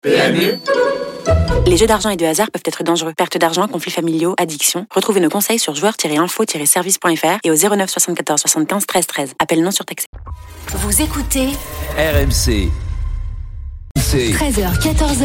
PMU. Les jeux d'argent et de hasard peuvent être dangereux. Perte d'argent, conflits familiaux, addiction. Retrouvez nos conseils sur joueurs-info-service.fr et au 09 74 75 13 13. Appel non surtaxé. Vous écoutez RMC. 13h, 14h.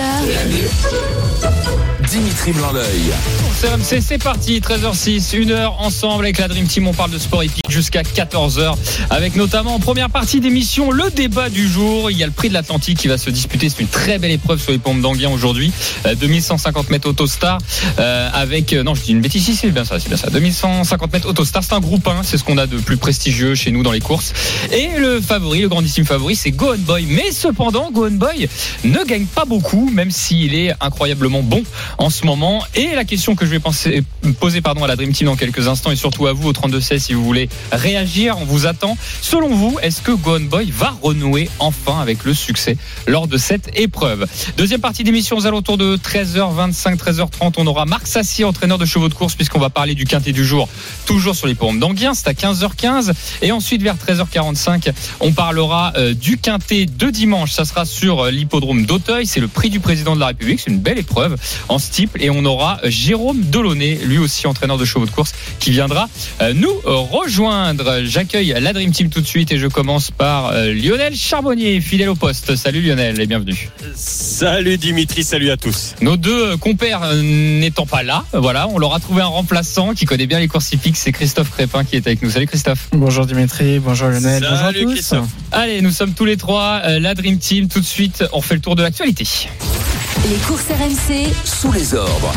Dimitri Blanc-L'œil. C'est RMC, c'est parti, 13h06, 1h ensemble avec la Dream Team. On parle de sport épique jusqu'à 14h avec notamment en première partie d'émission le débat du jour. Il y a le prix de l'Atlantique qui va se disputer. C'est une très belle épreuve sur les pompes d'Anguien aujourd'hui. 2150 mètres Autostar avec... non, je dis une bêtise, c'est bien ça. 2150 mètres Autostar, c'est un groupe 1. C'est ce qu'on a de plus prestigieux chez nous dans les courses. Et le favori, le grandissime favori, c'est Go On Boy. Mais cependant, Go On Boy ne gagne pas beaucoup, même s'il est incroyablement bon en ce moment. Et la question que je vais poser à la Dream Team dans quelques instants et surtout à vous au 32-16 si vous voulez réagir, on vous attend. Selon vous, est-ce que Go On Boy va renouer enfin avec le succès lors de cette épreuve? Deuxième partie d'émission aux alentours de 13h25, 13h30, on aura Marc Sassier, entraîneur de chevaux de course, puisqu'on va parler du quintet du jour, toujours sur les pompes d'Anguien, c'est à 15h15. Et ensuite vers 13h45, on parlera du quintet de dimanche, ça sera sur l'hippodrome d'Auteuil, c'est le prix du président de la République, c'est une belle épreuve en steeple, et on aura Jérôme Delaunay, lui aussi entraîneur de chevaux de course, qui viendra nous rejoindre. J'accueille la Dream Team tout de suite et je commence par Lionel Charbonnier, fidèle au poste. Salut Lionel et bienvenue. Salut Dimitri, salut à tous. Nos deux compères n'étant pas là, voilà, on leur a trouvé un remplaçant qui connaît bien les courses hippiques, c'est Christophe Crépin qui est avec nous. Salut Christophe. Bonjour Dimitri, bonjour Lionel, salut bonjour à tous. Christophe. Allez, nous sommes tous les trois, la Dream Team. Tout de suite, on fait le tour de l'actualité. Les courses RMC Sous les ordres.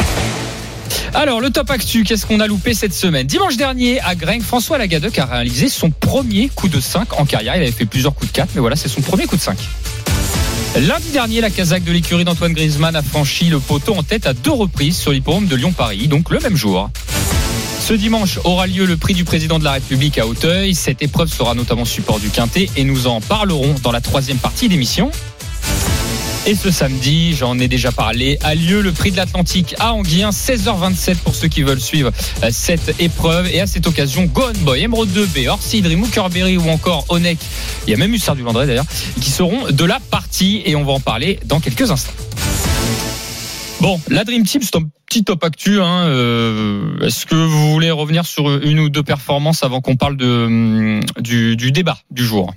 Alors, le top actu, qu'est-ce qu'on a loupé cette semaine? Dimanche dernier, à Graingues, François Lagadec a réalisé son premier coup de 5 en carrière. Il avait fait plusieurs coups de 4, mais voilà, c'est son premier coup de 5. Lundi dernier, la casaque de l'écurie d'Antoine Griezmann a franchi le poteau en tête à 2 reprises sur l'hippodrome de Lyon-Paris, donc le même jour. Ce dimanche aura lieu le prix du président de la République à Auteuil. Cette épreuve sera notamment support du quintet et nous en parlerons dans la troisième partie d'émission. Et ce samedi, j'en ai déjà parlé, a lieu le prix de l'Atlantique à Anguien, 16h27 pour ceux qui veulent suivre cette épreuve. Et à cette occasion, Go On Boy, Emeraude 2B, Orsi, Dream, Hookerberry ou encore Onek, il y a même eu Sardu Vendré d'ailleurs, qui seront de la partie et on va en parler dans quelques instants. Bon, la Dream Team, c'est un petit top actu. Est-ce que vous voulez revenir sur une ou deux performances avant qu'on parle du débat du jour?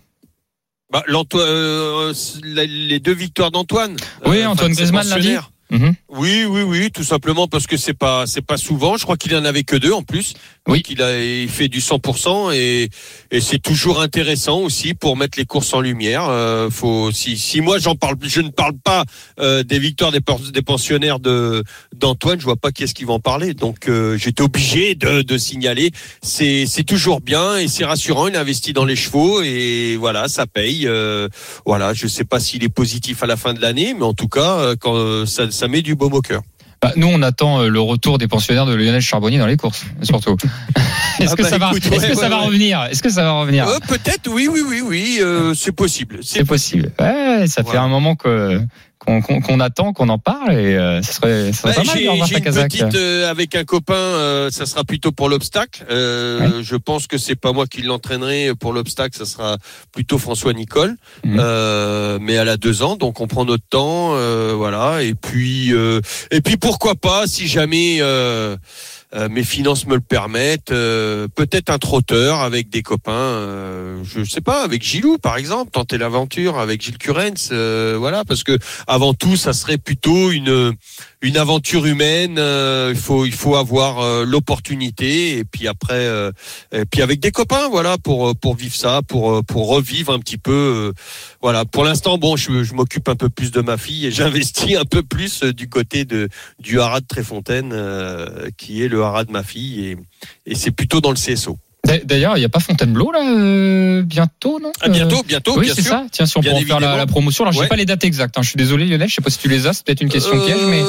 Les 2 victoires d'Antoine. Oui, Antoine Griezmann l'a dit. Oui, tout simplement parce que c'est pas souvent. Je crois qu'il en avait que 2 en plus. Oui. Donc il fait du 100% et c'est toujours intéressant aussi pour mettre les courses en lumière. Si moi je ne parle pas des victoires des pensionnaires d'Antoine, je vois pas qui est-ce qui va en parler. Donc j'étais obligé de signaler. C'est toujours bien et c'est rassurant. Il investit dans les chevaux et voilà, ça paye. Voilà, je sais pas s'il est positif à la fin de l'année, mais en tout cas quand ça met du baume au cœur. Nous, on attend le retour des pensionnaires de Lionel Charbonnier dans les courses, surtout. Est-ce que ça va revenir? Est-ce que ça va revenir? Peut-être, oui, c'est possible. C'est possible. Ouais, ça fait un moment qu'on attend, qu'on en parle et ça serait pas mal de revoir ta casaque. J'ai une petite avec un copain, ça sera plutôt pour l'obstacle. Je pense que c'est pas moi qui l'entraînerai pour l'obstacle, ça sera plutôt François Nicole. Mais elle a 2 ans, donc on prend notre temps, voilà. Et puis pourquoi pas, si jamais mes finances me le permettent, peut-être un trotteur avec des copains, je sais pas, avec Gilou par exemple, tenter l'aventure avec Gilles Curens, voilà, parce que avant tout ça serait plutôt une aventure humaine. Il faut avoir l'opportunité et puis après et puis avec des copains, voilà, pour vivre ça, pour revivre un petit peu, voilà. Pour l'instant, bon, je m'occupe un peu plus de ma fille et j'investis un peu plus du côté du haras de Tréfontaine, qui est le haras de ma fille et c'est plutôt dans le CSO. D'ailleurs, il n'y a pas Fontainebleau là bientôt, non? Bientôt, oui, bien c'est sûr. Ça. Tiens, si on peut en faire la promotion. Alors, j'ai pas les dates exactes. Je suis désolé, Lionel. Je sais pas si tu les as. C'est peut-être une question piège, mais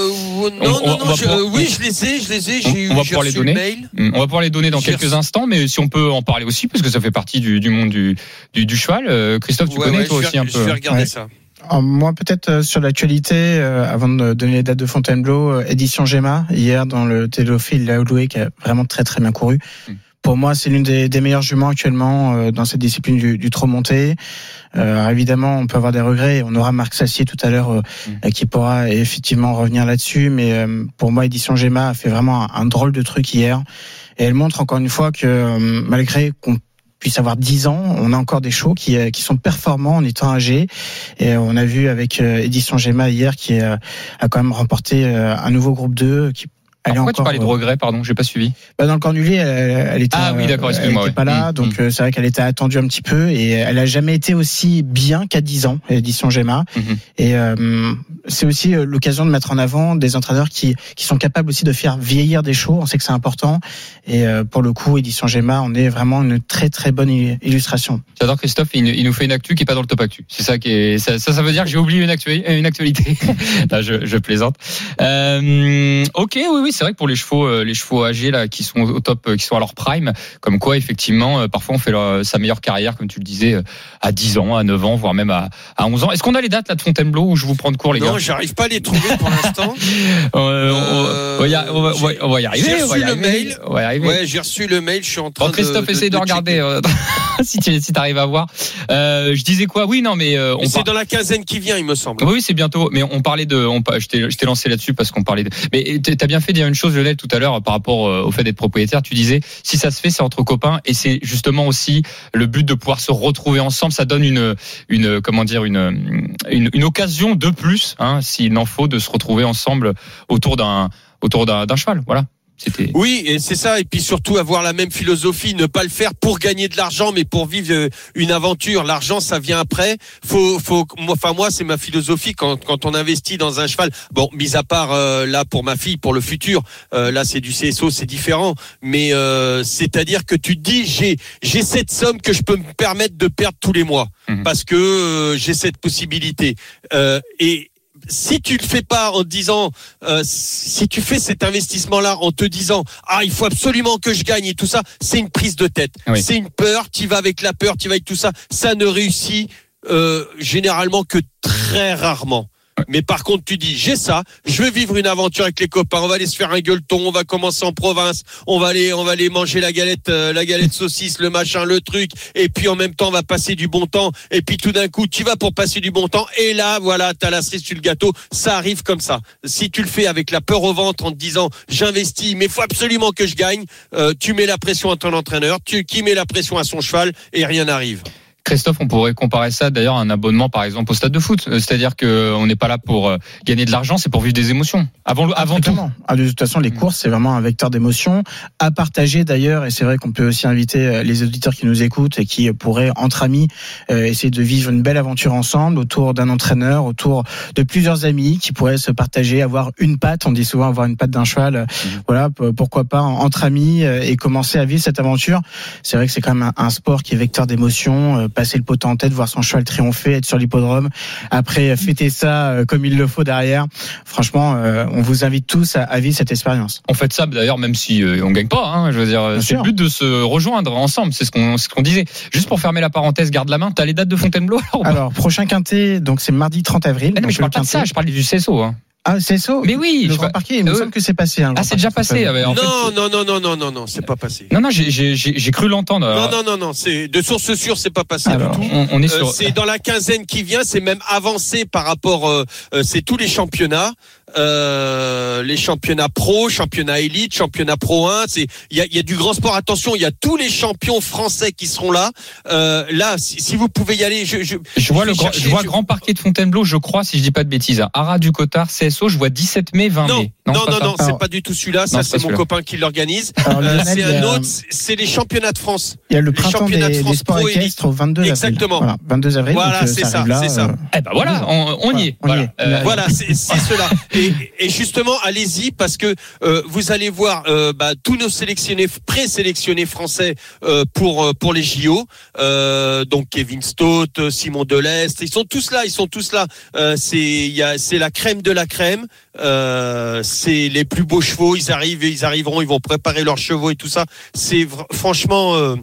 je les ai. On va pouvoir les donner. On va pouvoir les donner dans quelques instants, mais si on peut en parler aussi, parce que ça fait partie du monde du cheval. Christophe, tu connais toi aussi un peu. Je vais regarder ça. Alors, moi, peut-être sur l'actualité, avant de donner les dates de Fontainebleau, édition Gemma hier dans le téléphile Laoloué qui a vraiment très très bien couru. Pour moi, c'est l'une des meilleures juments actuellement dans cette discipline du trot monté. Évidemment, on peut avoir des regrets. On aura Marc Sassier tout à l'heure qui pourra effectivement revenir là-dessus. Mais pour moi, Édition Gemma a fait vraiment un drôle de truc hier. Et elle montre encore une fois que malgré qu'on puisse avoir 10 ans, on a encore des chevaux qui sont performants en étant âgés. Et on a vu avec Édition Gemma hier qui a quand même remporté un nouveau groupe 2 qui pourquoi tu parlais de regrets, pardon, j'ai pas suivi. Dans le Cornulier, elle était, oui, d'accord, excuse-moi, elle était pas là, donc c'est vrai qu'elle était attendue un petit peu et elle a jamais été aussi bien qu'à 10 ans, Édition Gemma. Et c'est aussi l'occasion de mettre en avant des entraîneurs qui sont capables aussi de faire vieillir des chevaux. On sait que c'est important. Et pour le coup, Édition Gemma, on est vraiment une très très bonne illustration. J'adore Christophe, il nous fait une actu qui est pas dans le top actu. C'est ça qui est, ça veut dire que j'ai oublié une actualité. Là, je plaisante. Ok, oui, c'est vrai que pour les chevaux âgés là qui sont au top, qui sont à leur prime, comme quoi effectivement parfois on fait sa meilleure carrière, comme tu le disais, à 10 ans, à 9 ans, voire même à 11 ans. Est-ce qu'on a les dates là de Fontainebleau ou je vous prends de court, les gars? Non, j'arrive pas à les trouver pour l'instant. On va y arriver. J'ai reçu le mail. Ouais, j'ai reçu le mail. Je suis en train Christophe, essaye de regarder si t'arrives à voir. Je disais quoi? Oui, non, mais c'est dans la quinzaine qui vient, il me semble. Oui, c'est bientôt. Mais on parlait je t'ai lancé là-dessus parce qu'on parlait de. Mais t'as bien fait de dire une chose, Lionel, tout à l'heure par rapport au fait d'être propriétaire. Tu disais, si ça se fait, c'est entre copains, et c'est justement aussi le but de pouvoir se retrouver ensemble. Ça donne une occasion de plus, s'il en faut, de se retrouver ensemble autour d'un cheval. Voilà. Oui, et c'est ça. Et puis surtout avoir la même philosophie, ne pas le faire pour gagner de l'argent, mais pour vivre une aventure. L'argent, ça vient après. Moi, c'est ma philosophie quand on investit dans un cheval. Bon, mis à part là pour ma fille, pour le futur, là c'est du CSO, c'est différent. Mais c'est-à-dire que tu te dis, j'ai cette somme que je peux me permettre de perdre tous les mois parce que j'ai cette possibilité. Et si tu le fais pas en te disant, si tu fais cet investissement-là en te disant, il faut absolument que je gagne et tout ça, c'est une prise de tête. Oui. C'est une peur, tu vas avec la peur, tu vas avec tout ça. Ça ne réussit généralement que très rarement. Mais par contre, tu dis, j'ai ça, je veux vivre une aventure avec les copains, on va aller se faire un gueuleton, on va commencer en province, on va aller manger la galette saucisse, le machin, le truc, et puis en même temps, on va passer du bon temps, et puis tout d'un coup, tu vas pour passer du bon temps, et là, voilà, t'as la cerise sur le gâteau, ça arrive comme ça. Si tu le fais avec la peur au ventre en te disant, j'investis, mais faut absolument que je gagne, tu mets la pression à ton entraîneur, qui met la pression à son cheval, et rien n'arrive. Christophe, on pourrait comparer ça d'ailleurs à un abonnement par exemple au stade de foot. C'est-à-dire qu'on n'est pas là pour gagner de l'argent, c'est pour vivre des émotions. Avant tout. De toute façon, les courses, c'est vraiment un vecteur d'émotions à partager d'ailleurs. Et c'est vrai qu'on peut aussi inviter les auditeurs qui nous écoutent et qui pourraient, entre amis, essayer de vivre une belle aventure ensemble autour d'un entraîneur, autour de plusieurs amis qui pourraient se partager, avoir une patte. On dit souvent avoir une patte d'un cheval. Voilà, pourquoi pas entre amis et commencer à vivre cette aventure. C'est vrai que c'est quand même un sport qui est vecteur d'émotions. Passer le poteau en tête, voir son cheval triompher, être sur l'hippodrome, après fêter ça comme il le faut derrière. Franchement, on vous invite tous à vivre cette expérience. On fait ça d'ailleurs même si on gagne pas. Je veux dire, c'est le but de se rejoindre ensemble. C'est ce qu'on disait. Juste pour fermer la parenthèse, garde la main. T'as les dates de Fontainebleau alors prochain quintet, donc c'est mardi 30 avril. Non, mais je parle pas de ça. Je parle du CSO. Ah, c'est ça. Mais oui, le Grand Parquet, il me semble que c'est passé. C'est déjà passé. Non, c'est pas passé. Non, j'ai cru l'entendre. Non, c'est de source sûre, c'est pas passé. Alors, on est sur. C'est dans la quinzaine qui vient, c'est même avancé par rapport. C'est tous les championnats. Les championnats pro, championnat élite, championnat pro 1, il y a du grand sport. Attention, il y a tous les champions français qui seront là. Là, si vous pouvez y aller, je vois Grand Parquet de Fontainebleau, je crois, si je dis pas de bêtises. Haras du Cotard, CSO, je vois 17 mai, 20 mai. Non, c'est pas du tout celui-là. Ça, c'est mon copain qui l'organise. C'est un autre. C'est les championnats de France. Il y a le printemps des sports équestres au 22 avril. Exactement. Voilà, 22 avril. Voilà, c'est ça. Voilà, on y est. Voilà, c'est cela. Et justement, allez-y parce que vous allez voir tous nos présélectionnés français pour les JO. Donc Kevin Stott, Simon Delestre, ils sont tous là. C'est la crème de la crème. C'est les plus beaux chevaux. Ils arriveront, ils vont préparer leurs chevaux et tout ça. C'est franchement.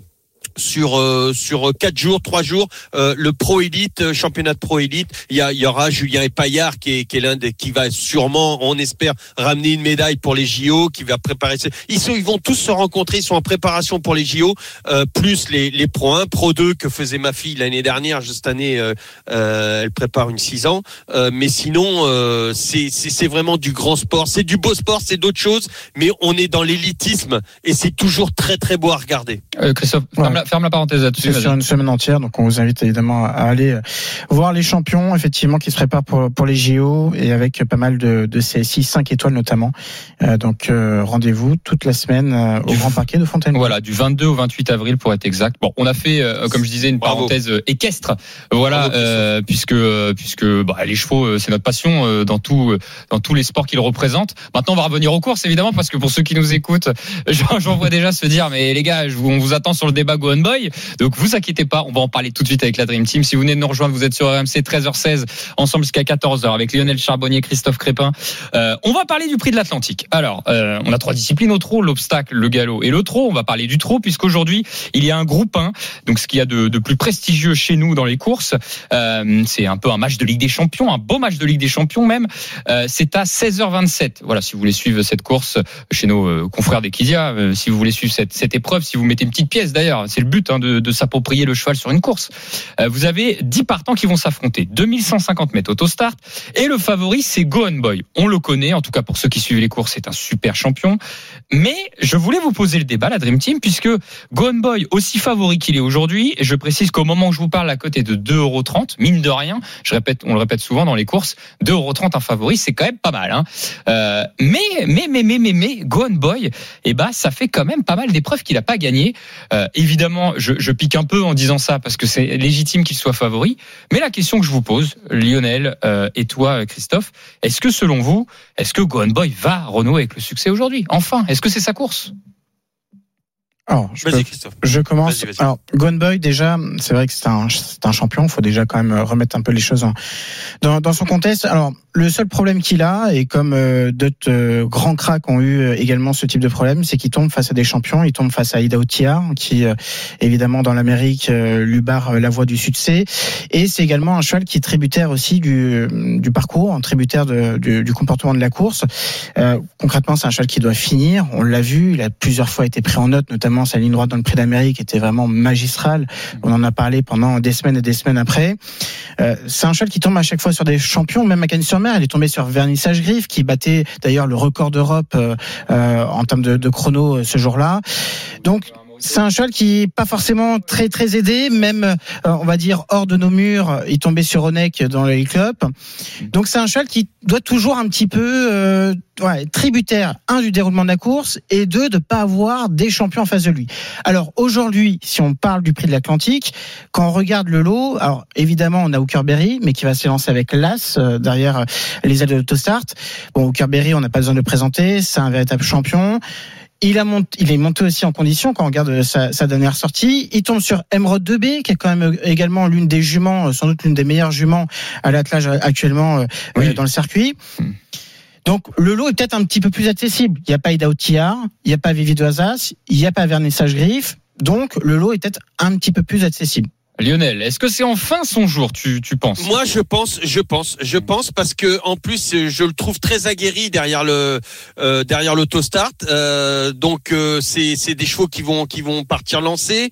sur 4 jours, 3 jours, le Pro Elite, championnat de Pro Elite. Il y aura Julien Epaillard qui est l'un des, qui va sûrement, on espère, ramener une médaille pour les JO, qui va préparer. Ils vont tous se rencontrer, ils sont en préparation pour les JO, plus les Pro 1, Pro 2 que faisait ma fille l'année dernière. Cette année, elle prépare une 6 ans. Mais sinon, c'est vraiment du grand sport, c'est du beau sport, c'est d'autres choses. Mais on est dans l'élitisme et c'est toujours très très beau à regarder. Christophe, ferme la parenthèse là-dessus. C'est sur une semaine entière, donc on vous invite évidemment à aller voir les champions, effectivement, qui se préparent pour les JO et avec pas mal de ces 6-5 étoiles notamment. Donc rendez-vous toute la semaine au Grand Parquet de Fontainebleau. Voilà, du 22 au 28 avril pour être exact. Bon, on a fait, comme je disais, une parenthèse équestre. Voilà, puisque les chevaux, c'est notre passion dans tous les sports qu'ils représentent. Maintenant, on va revenir aux courses, évidemment, parce que pour ceux qui nous écoutent, j'en vois déjà se dire, mais les gars, on vous attend sur le débat Go On Boy. Donc, vous inquiétez pas, on va en parler tout de suite avec la Dream Team. Si vous venez de nous rejoindre, vous êtes sur RMC 13h16, ensemble jusqu'à 14h avec Lionel Charbonnier, Christophe Crépin. On va parler du prix de l'Atlantique. Alors, on a 3 disciplines au trot, l'obstacle, le galop et le trot. On va parler du trot puisqu'aujourd'hui, il y a un groupe 1, donc ce qu'il y a de plus prestigieux chez nous dans les courses. C'est un peu un match de Ligue des Champions, un beau match de Ligue des Champions même. C'est à 16h27. Voilà, si vous voulez suivre cette course chez nos confrères d'Equidia, si vous voulez suivre cette épreuve, si vous mettez une petite pièce d'ailleurs, c'est le but de s'approprier le cheval sur une course. Vous avez 10 partants qui vont s'affronter, 2150 mètres auto-start, et le favori c'est Go On Boy. On le connaît, en tout cas pour ceux qui suivent les courses, c'est un super champion. Mais je voulais vous poser le débat, la Dream Team, puisque Go On Boy, aussi favori qu'il est aujourd'hui, et je précise qu'au moment où je vous parle, la cote est de 2,30 €, mine de rien, on le répète souvent dans les courses, 2,30 € un favori, c'est quand même pas mal, hein. Mais Go On Boy, ça fait quand même pas mal d'épreuves qu'il a pas gagné. Évidemment, je pique un peu en disant ça parce que c'est légitime qu'il soit favori. Mais la question que je vous pose, Lionel et toi, Christophe, est-ce que selon vous, Go On Boy va renouer avec le succès aujourd'hui ? Enfin, est-ce que c'est sa course ? Alors, je commence. Vas-y. Alors, Go On Boy, déjà, c'est vrai que c'est un champion. Il faut déjà quand même remettre un peu les choses dans son contexte. Alors, le seul problème qu'il a, et comme d'autres grands cracks ont eu également ce type de problème, c'est qu'il tombe face à des champions. Il tombe face à Ida Otiar, qui, évidemment, dans l'Amérique, lui barre la voie du succès. Et c'est également un cheval qui est tributaire aussi du parcours, un tributaire du comportement de la course. Concrètement, c'est un cheval qui doit finir. On l'a vu, il a plusieurs fois été pris en note, notamment sa ligne droite dans le Prix d'Amérique était vraiment magistrale. On en a parlé pendant des semaines et des semaines après. C'est un cheval qui tombe à chaque fois sur des champions, même à Cagnes-sur-Mer, il est tombé sur Vernissage Griffe, qui battait d'ailleurs le record d'Europe en termes de chrono ce jour-là. Donc, c'est un cheval qui est pas forcément très très aidé, même on va dire hors de nos murs, il tombait sur Onek dans les clubs. Donc c'est un cheval qui doit toujours un petit peu tributaire, du déroulement de la course, et de pas avoir des champions en face de lui. Alors aujourd'hui, si on parle du prix de l'Atlantique, quand on regarde le lot, alors évidemment on a Hookerberry, mais qui va se lancer avec l'As derrière les ailes de l'autostart. Bon, Hookerberry, on n'a pas besoin de le présenter, c'est un véritable champion. Il est monté aussi en condition quand on regarde sa dernière sortie. Il tombe sur Emerald 2B, qui est quand même également l'une des juments, sans doute l'une des meilleures juments à l'attelage actuellement dans le circuit. Donc le lot est peut-être un petit peu plus accessible. Il n'y a pas Ida Otiar, il n'y a pas Vivi Doisas, il n'y a pas Vernissage Griffe. Donc le lot est peut-être un petit peu plus accessible. Lionel, est-ce que c'est enfin son jour, tu penses ? Moi, je pense parce que en plus, je le trouve très aguerri derrière l'autostart. Donc, c'est des chevaux qui vont partir lancer.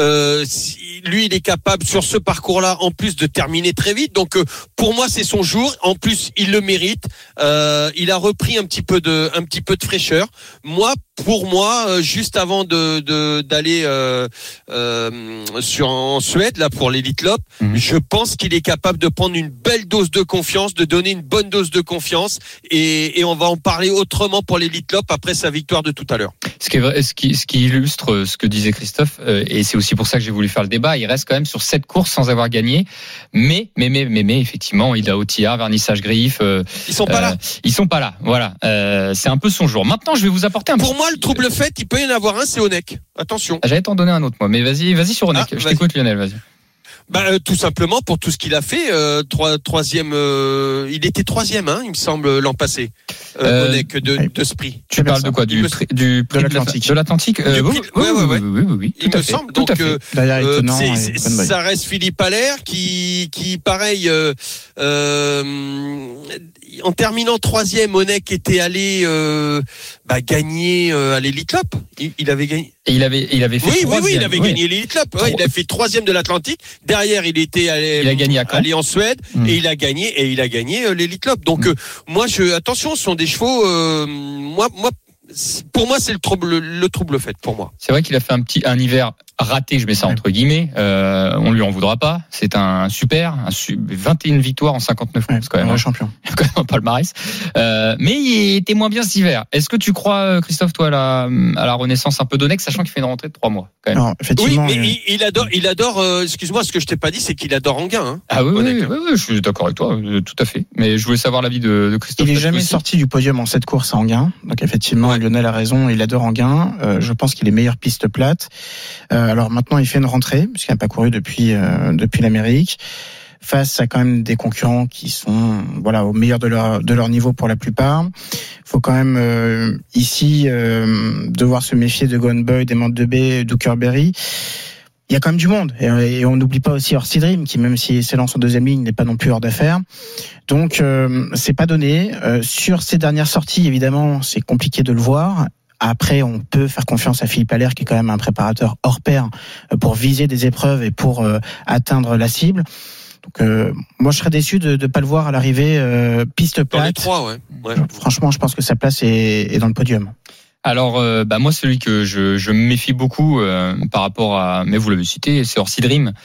Lui, il est capable sur ce parcours-là, en plus de terminer très vite. Donc, pour moi, c'est son jour. En plus, il le mérite. Il a repris un petit peu de fraîcheur. Pour moi, juste avant d'aller en Suède là pour l'Elite Lopp, je pense qu'il est capable de prendre une belle dose de confiance, de donner une bonne dose de confiance, et on va en parler autrement pour l'Elite Lopp après sa victoire de tout à l'heure. Ce qui illustre ce que disait Christophe, et c'est aussi pour ça que j'ai voulu faire le débat, il reste quand même sur 7 courses sans avoir gagné, mais effectivement, il a Otiar, Vernissage Griffe, ils sont pas là. Voilà, c'est un peu son jour. Maintenant, je vais vous apporter Pour moi, le trouble fait, il peut y en avoir un, c'est Onek. Attention. J'allais t'en donner un autre, moi, mais vas-y sur Onek. Je t'écoute, Lionel, vas-y. Tout simplement pour tout ce qu'il a fait, troisième, il était troisième, il me semble, l'an passé. Onek de Sprit. Tu parles de quoi? Du prix de l'Atlantique. De l'Atlantique. Oui. Il me semble. Donc, ça reste Philippe Allaire qui pareil, en terminant 3e, Onek était allé gagner à l'Elite Cup. Il avait gagné. Et il avait fait. Oui, il avait gagné l'Elite Cup. Ouais, il a fait 3e de l'Atlantique. Derrière, il était allé en Suède et il a gagné l'Elite Cup. Donc moi, attention, ce sont des chevaux. Pour moi, c'est le trouble fait pour moi. C'est vrai qu'il a fait un hiver raté, je mets ça entre guillemets. On lui en voudra pas. C'est un 21 victoires en 59 courses quand même. Un champion. Quand même un palmarès. Mais il était moins bien cet hiver. Est-ce que tu crois, Christophe, toi, à la renaissance un peu d'Onek, sachant qu'il fait une rentrée de 3 mois quand même. Non, effectivement. Oui, mais il adore. Excuse-moi, ce que je t'ai pas dit, c'est qu'il adore Anguin. Hein, ah oui, je suis d'accord avec toi, tout à fait. Mais je voulais savoir l'avis de Christophe. Il est jamais sorti du podium en cette course à Anguin. Donc effectivement, Lionel a raison. Il adore Anguin. Je pense qu'il est meilleur piste plate. Alors maintenant, il fait une rentrée puisqu'il n'a pas couru depuis l'Amérique, face à quand même des concurrents qui sont au meilleur de leur niveau pour la plupart. Il faut quand même ici devoir se méfier de Gone Boy, des Montes de B, d'Uckerberry. Il y a quand même du monde et on n'oublie pas aussi Orsi Dream qui, même s'il s'élance en 2e ligne, n'est pas non plus hors d'affaire. Donc c'est pas donné. Sur ces dernières sorties, évidemment, c'est compliqué de le voir. Après, on peut faire confiance à Philippe Allaire, qui est quand même un préparateur hors pair pour viser des épreuves et pour atteindre la cible. Donc, moi, je serais déçu de ne pas le voir à l'arrivée piste plate. Dans les 3, ouais. Franchement, je pense que sa place est dans le podium. Alors, moi, celui que je me méfie beaucoup par rapport à, mais vous l'avez cité, c'est Orsi Dream.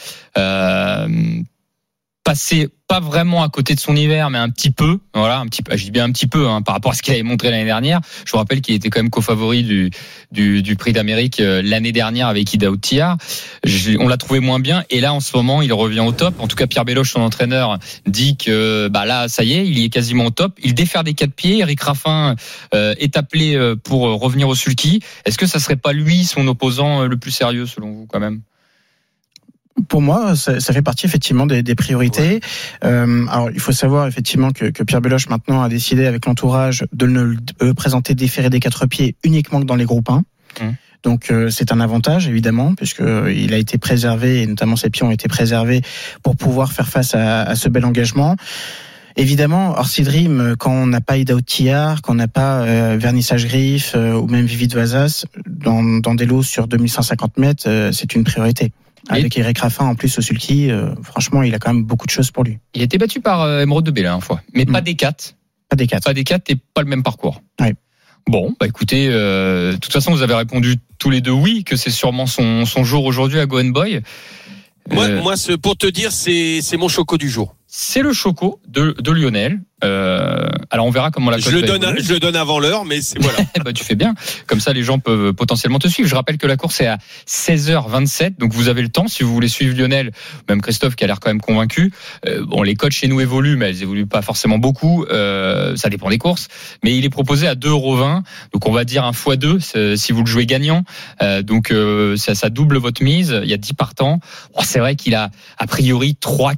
Passé pas vraiment à côté de son hiver, mais un petit peu, je dis bien un petit peu, par rapport à ce qu'il avait montré l'année dernière. Je vous rappelle qu'il était quand même co-favori du Prix d'Amérique l'année dernière avec Ida Outiar. On l'a trouvé moins bien, et là en ce moment il revient au top. En tout cas, Pierre Belloche, son entraîneur, dit que là ça y est, il est quasiment au top. Il défère des 4 pieds. Eric Raffin est appelé pour revenir au sulky. Est-ce que ça serait pas lui son opposant le plus sérieux selon vous quand même? Pour moi, ça fait partie effectivement des priorités. Alors, il faut savoir effectivement que Pierre Belloche maintenant a décidé avec l'entourage de ne le présenter déféré des 4 pieds uniquement que dans les groupes 1. Donc c'est un avantage évidemment, puisque il a été préservé, et notamment ses pieds ont été préservés pour pouvoir faire face à ce bel engagement. Évidemment, Orsi Dream, quand on n'a pas Ida Outiar, quand on n'a pas Vernissage Griffe ou même Vivi de Vazas, dans des lots sur 2150 mètres, c'est une priorité. Avec Eric Raffin en plus au sulky, franchement, il a quand même beaucoup de choses pour lui. Il a été battu par Emeraude de B la dernière fois, mais pas des 4. Pas des 4 et pas le même parcours. Ouais. Bon, écoutez, de toute façon, vous avez répondu tous les deux oui, que c'est sûrement son jour aujourd'hui à Go Boy. Moi, pour te dire, c'est mon choco du jour. C'est le choco de Lionel. Alors on verra comment la cote je le donne avant l'heure, mais c'est voilà. Tu fais bien. Comme ça, les gens peuvent potentiellement te suivre. Je rappelle que la course est à 16h27, donc vous avez le temps si vous voulez suivre Lionel, même Christophe qui a l'air quand même convaincu. Les cotes chez nous évoluent, mais elles évoluent pas forcément beaucoup. Ça dépend des courses, mais il est proposé à 2,20 €. Donc on va dire un x2 si vous le jouez gagnant. Donc ça double votre mise. Il y a 10 partants. C'est vrai qu'il a a priori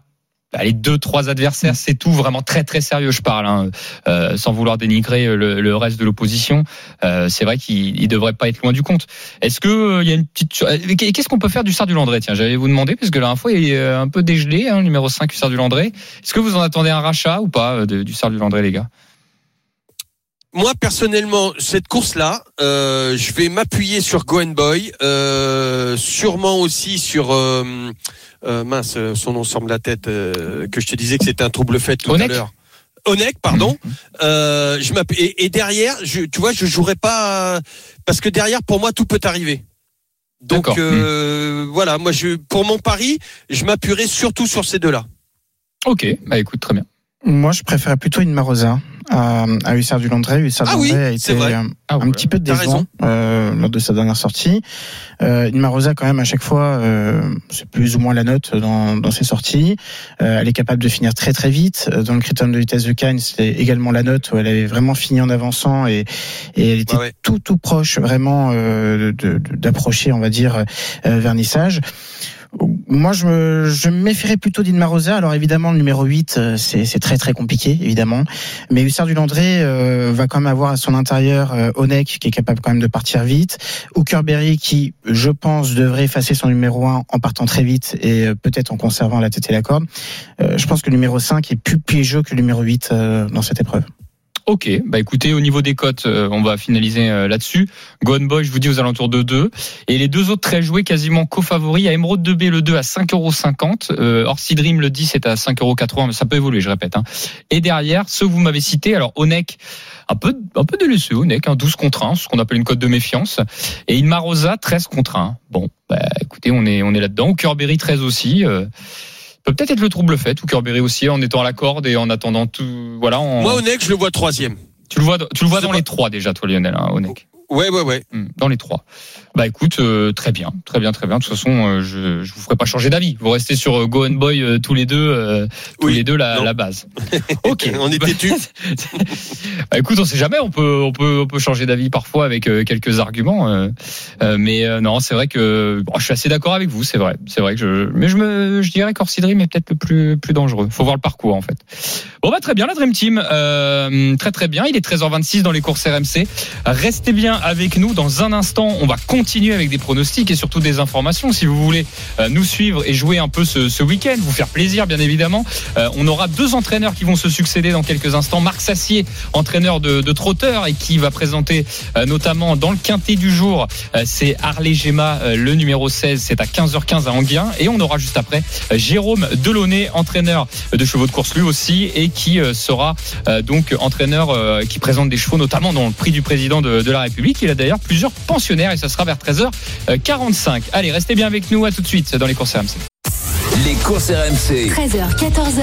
2-3 adversaires, c'est tout, vraiment très très sérieux, je parle, sans vouloir dénigrer le reste de l'opposition. C'est vrai qu'il devrait pas être loin du compte. Est-ce que il y a une petite, qu'est-ce qu'on peut faire du Hussard du Landré? Tiens, j'allais vous demander, parce que la dernière fois il est un peu dégelé, numéro 5 Hussard du Landré. Est-ce que vous en attendez un rachat ou pas du Hussard du Landré, les gars? Moi personnellement, cette course-là, je vais m'appuyer sur Go Boy, sûrement aussi sur son nom sort de la tête, que je te disais que c'était un trouble fait tout à l'heure. Onek, pardon. Je m'appuie et derrière, tu vois, je jouerai pas parce que derrière, pour moi, tout peut arriver. Donc voilà, moi, pour mon pari, je m'appuierai surtout sur ces deux-là. Ok, écoute, très bien. Moi, je préférais plutôt une Marosa à Hussard du Landré. Hussard du Landré a été un petit peu décevant lors de sa dernière sortie. Une Marosa, quand même, à chaque fois, c'est plus ou moins la note dans ses sorties. Elle est capable de finir très très vite. Dans le critérium de vitesse de Cannes, c'était également la note où elle avait vraiment fini en avançant et elle était tout proche vraiment d'approcher, on va dire, Vernissage. Moi, je me méfierais plutôt d'Inmar Rosa. Alors évidemment, le numéro 8, c'est très très compliqué, évidemment. Mais Hussard du Landré va quand même avoir à son intérieur Onek, qui est capable quand même de partir vite. Hookerberry, qui, je pense, devrait effacer son numéro 1 en partant très vite et peut-être en conservant la tête et la corde. Je pense que le numéro 5 est plus piégeux que le numéro 8 dans cette épreuve. Ok, bah écoutez, au niveau des cotes, on va finaliser là-dessus. Gone Boy, je vous dis aux alentours de 2. Et les deux autres très joués, quasiment co-favoris, à Emerald 2B, le 2 à 5,50 €. Orsi Dream, le 10 est à 5,80 €, mais ça peut évoluer, je répète. Et derrière, ceux que vous m'avez cités, alors Onek, un peu délaissé, Onek, 12 contre 1, ce qu'on appelle une cote de méfiance. Et Inmar Rosa, 13 contre 1. Bon, bah écoutez, on est là-dedans. Hookerberry, 13 aussi. Peut-être être le trouble fait, Hookerberry aussi, en étant à la corde et en attendant tout. Voilà. Moi, Onek, je le vois 3e. Tu le vois dans les 3 déjà, toi, Lionel, Onek. Ouais. Dans les 3. Bah écoute, très bien. De toute façon, je vous ferai pas changer d'avis. Vous restez sur Go and Boy tous les deux la base. Ok. On est têtus. Bah écoute, on sait jamais. On peut changer d'avis parfois avec quelques arguments. Mais non, c'est vrai que je suis assez d'accord avec vous. C'est vrai que je dirais qu'Orsi Dream est peut-être le plus dangereux. Faut voir le parcours en fait. Bon bah très bien, la Dream Team, très très bien. Il est 13h26 dans les courses RMC. Restez bien avec nous. Dans un instant, on va continuer avec des pronostics et surtout des informations. Si vous voulez nous suivre et jouer un peu ce week-end, vous faire plaisir, bien évidemment. On aura 2 entraîneurs qui vont se succéder dans quelques instants. Marc Sassier, entraîneur de trotteurs et qui va présenter notamment dans le quintet du jour, c'est Harley Gemma, le numéro 16. C'est à 15h15 à Enghien. Et on aura juste après Jérôme Delaunay, entraîneur de chevaux de course lui aussi, et qui sera donc entraîneur qui présente des chevaux notamment dans le prix du président de la République. Il a d'ailleurs plusieurs pensionnaires et ça sera vers 13h45. Allez, restez bien avec nous, à tout de suite dans les courses RMC. Les courses RMC. 13h, 14h.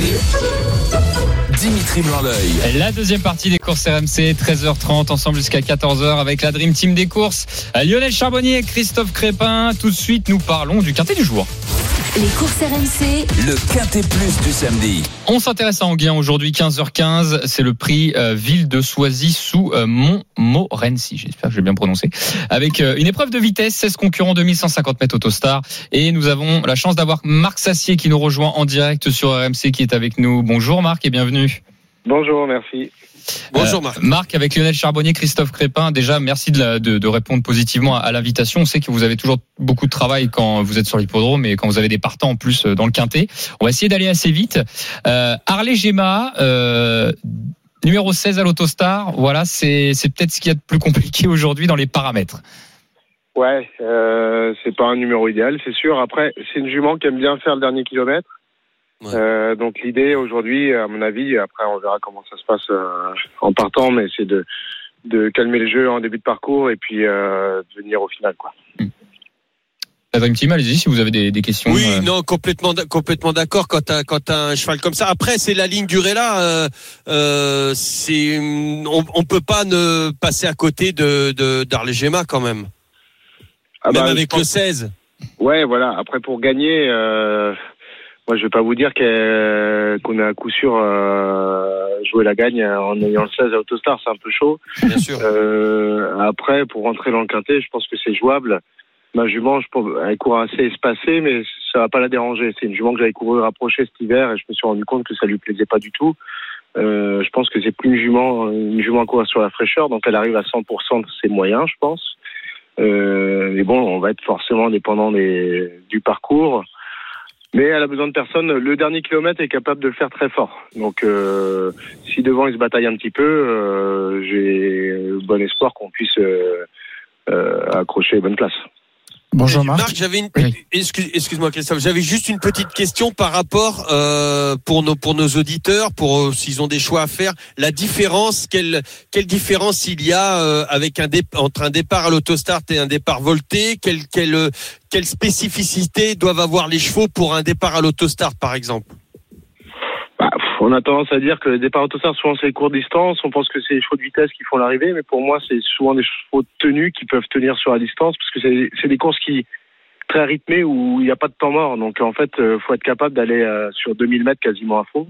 Dimitri Blanc-L'Oeil. La deuxième partie des courses RMC, 13h30, ensemble jusqu'à 14h avec la Dream Team des courses. Lionel Charbonnier et Christophe Crépin. Tout de suite, nous parlons du quintet du jour. Les courses RMC. Le quintet plus du samedi. On s'intéresse à Enghien aujourd'hui, 15h15. C'est le prix Ville de Soisy sous Montmorency. J'espère que j'ai bien prononcé. Avec une épreuve de vitesse, 16 concurrents, 2150 mètres Autostar. Et nous avons la chance d'avoir Marc Sassier qui nous rejoint en direct sur RMC, qui est avec nous. Bonjour Marc et bienvenue. Bonjour, merci. Bonjour Marc. Marc, avec Lionel Charbonnier, Christophe Crépin, déjà merci de répondre positivement à l'invitation. On sait que vous avez toujours beaucoup de travail quand vous êtes sur l'hippodrome et quand vous avez des partants en plus dans le quintet. On va essayer d'aller assez vite. Harley Gemma, numéro 16 à l'Autostar, voilà, c'est peut-être ce qu'il y a de plus compliqué aujourd'hui dans les paramètres. Ouais, c'est pas un numéro idéal, c'est sûr. Après, c'est une jument qui aime bien faire le dernier kilomètre. Ouais. Donc l'idée aujourd'hui, à mon avis, après on verra comment ça se passe en partant, mais c'est de calmer le jeu en début de parcours et puis de venir au final, quoi. La Dream Team, allez-y si vous avez des questions. Oui, non, complètement d'accord quand t'as un cheval comme ça. Après, c'est la ligne du Réla. On peut pas ne passer à côté d'Harley Gemma quand même. Même avec le 16. Ouais, voilà. Après pour gagner. Moi, je vais pas vous dire qu'on a à coup sûr joué la gagne en ayant le 16 à Autostar, c'est un peu chaud. Bien sûr. Après, pour rentrer dans le quintet, je pense que c'est jouable. Ma jument, elle court assez espacée, mais ça va pas la déranger. C'est une jument que j'avais couru rapprochée cet hiver et je me suis rendu compte que ça lui plaisait pas du tout. Je pense que c'est plus une jument à courir sur la fraîcheur, donc elle arrive à 100% de ses moyens, je pense. Mais bon, on va être forcément dépendant du parcours. Mais elle a besoin de personne. Le dernier kilomètre est capable de le faire très fort. Donc, si devant il se bataille un petit peu, j'ai bon espoir qu'on puisse accrocher les bonnes places. Bonjour Marc. J'avais excuse-moi Christophe, j'avais juste une petite question par rapport pour nos auditeurs, pour s'ils ont des choix à faire, la différence, quelle différence il y a avec entre un départ à l'autostart et un départ volté, quelle spécificité doivent avoir les chevaux pour un départ à l'autostart par exemple? On a tendance à dire que les départs autostart, souvent c'est les courtes distances. On pense que c'est les chevaux de vitesse qui font l'arrivée, mais pour moi c'est souvent des chevaux de tenue qui peuvent tenir sur la distance, parce que c'est des courses très rythmées où il n'y a pas de temps mort. Donc en fait, faut être capable d'aller sur 2000 mètres quasiment à fond.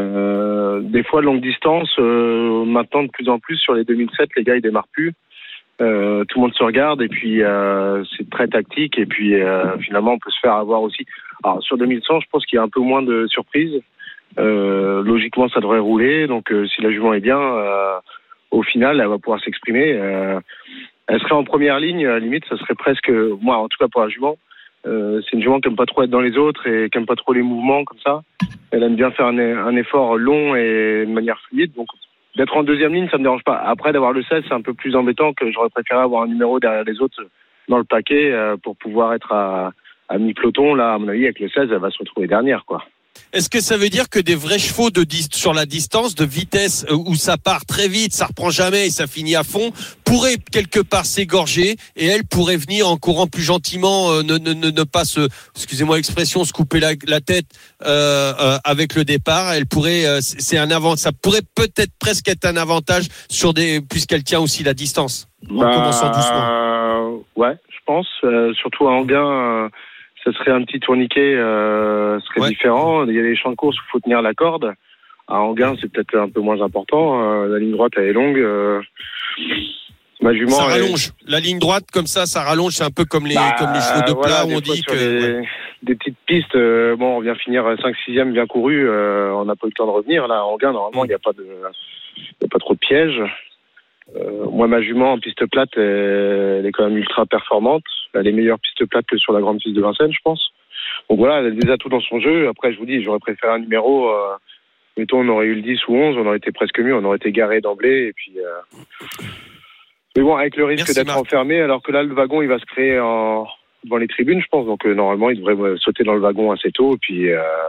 Des fois longue distance, maintenant de plus en plus sur les 2007, les gars ils démarrent plus. tout le monde se regarde et puis c'est très tactique et puis finalement on peut se faire avoir aussi. Alors sur 2100, je pense qu'il y a un peu moins de surprises. Logiquement, ça devrait rouler. Donc si la jument est bien, au final, elle va pouvoir s'exprimer. Elle serait en première ligne, à la limite, ça serait presque, moi en tout cas pour la jument, c'est une jument qui aime pas trop être dans les autres et qui aime pas trop les mouvements comme ça. Elle aime bien faire un effort long et de manière fluide. Donc d'être en deuxième ligne, ça me dérange pas. Après, d'avoir le 16, c'est un peu plus embêtant, que j'aurais préféré avoir un numéro derrière les autres dans le paquet pour pouvoir être à mi-peloton. Là, à mon avis, avec le 16, elle va se retrouver dernière, quoi. Est-ce que ça veut dire que des vrais chevaux sur la distance, de vitesse, où ça part très vite, ça reprend jamais et ça finit à fond, pourraient quelque part s'égorger et elle pourrait venir en courant plus gentiment, ne pas excusez-moi l'expression, se couper la tête avec le départ. Elle pourrait, ça pourrait peut-être presque être un avantage puisqu'elle tient aussi la distance. En commençant doucement. Ouais, je pense. Surtout à Anguin. Ça serait un petit tourniquet, serait différent. Il y a les champs de course où il faut tenir la corde. À Anguin, c'est peut-être un peu moins important. La ligne droite, elle est longue. Ma jument, ça rallonge. La ligne droite, comme ça rallonge. C'est un peu comme les chevaux de plat où on dit que... Des petites pistes, on vient finir 5-6e bien couru. On n'a pas eu le temps de revenir. Là, à Anguin, normalement, il n'y a pas trop de pièges. Moi, ma jument en piste plate, elle est quand même ultra performante. Elle est meilleure piste plate que sur la grande piste de Vincennes, je pense. Donc voilà, elle a des atouts dans son jeu. Après, je vous dis, j'aurais préféré un numéro. Mettons, on aurait eu le 10 ou 11, on aurait été presque mieux. On aurait été garé d'emblée. Et puis, mais bon, avec le risque d'être enfermé, alors que là, le wagon, il va se créer dans les tribunes, je pense. Donc normalement, il devrait sauter dans le wagon assez tôt. Et puis,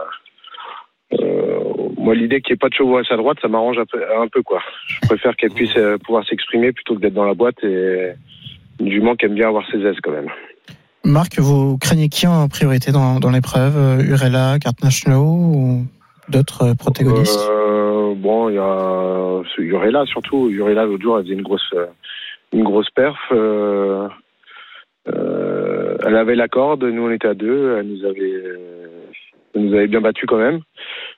moi, l'idée qu'il n'y ait pas de chevaux à sa droite, ça m'arrange un peu, quoi. Je préfère qu'elle puisse pouvoir s'exprimer plutôt que d'être dans la boîte et une jument qui aime bien avoir ses aises, quand même. Marc, vous craignez qui en priorité dans l'épreuve? Urella, Gartner-Snow ou d'autres protagonistes? Bon, il y a Urella surtout. Urella, l'autre jour, elle faisait une grosse perf. Elle avait la corde, nous on était à 2. Elle nous avait bien battu quand même.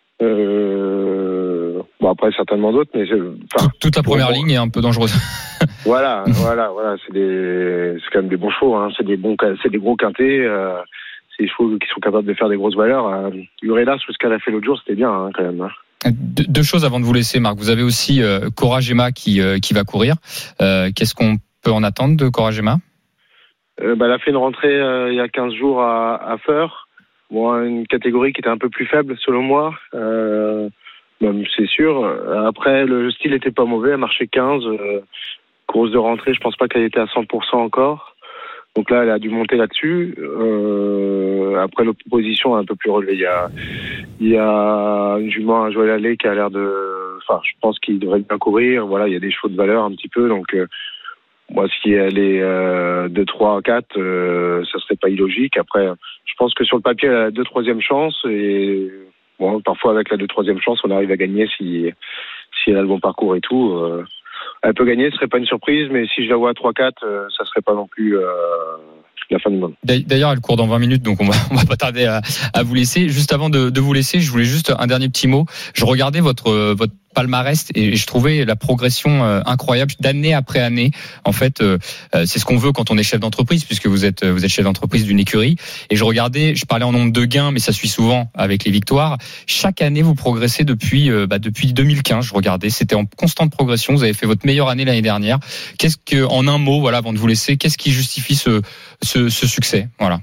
Bon, après certainement d'autres, mais toute la première ligne est un peu dangereuse. Voilà, c'est quand même des bons chevaux, hein. C'est des gros quintés, c'est des chevaux qui sont capables de faire des grosses valeurs. Urella, ce qu'elle a fait l'autre jour, c'était bien, hein, quand même. Deux choses avant de vous laisser, Marc. Vous avez aussi Cora Gemma qui va courir. Qu'est-ce qu'on peut en attendre de Cora Gemma? Elle a fait une rentrée il y a 15 jours à Feur. Bon, une catégorie qui était un peu plus faible selon moi, c'est sûr. Après, le style était pas mauvais, elle marchait 15. Course de rentrée, je pense pas qu'elle était à 100% encore. Donc là, elle a dû monter là-dessus. Après, l'opposition est un peu plus relevée. Il y a une jument à Joël Allais qui a l'air je pense qu'il devrait bien courir. Voilà, il y a des chevaux de valeur un petit peu, donc... moi, si elle est 2, 3, 4, ça serait pas illogique. Après, je pense que sur le papier, elle a la 2, 3e chance. Et bon, parfois, avec la 2, 3e chance, on arrive à gagner si elle a le bon parcours et tout. Elle peut gagner, ce serait pas une surprise. Mais si je la vois à 3, 4, ça serait pas non plus la fin du monde. D'ailleurs, elle court dans 20 minutes, donc on va pas tarder à vous laisser. Juste avant de vous laisser, je voulais juste un dernier petit mot. Je regardais votre palmarès et je trouvais la progression incroyable d'année après année. En fait, c'est ce qu'on veut quand on est chef d'entreprise, puisque vous êtes chef d'entreprise d'une écurie. Et je parlais en nombre de gains, mais ça suit souvent avec les victoires. Chaque année, vous progressez depuis 2015. Je regardais, c'était en constante progression. Vous avez fait votre meilleure année l'année dernière. En un mot, voilà, avant de vous laisser, qu'est-ce qui justifie ce succès? Voilà.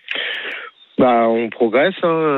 On progresse.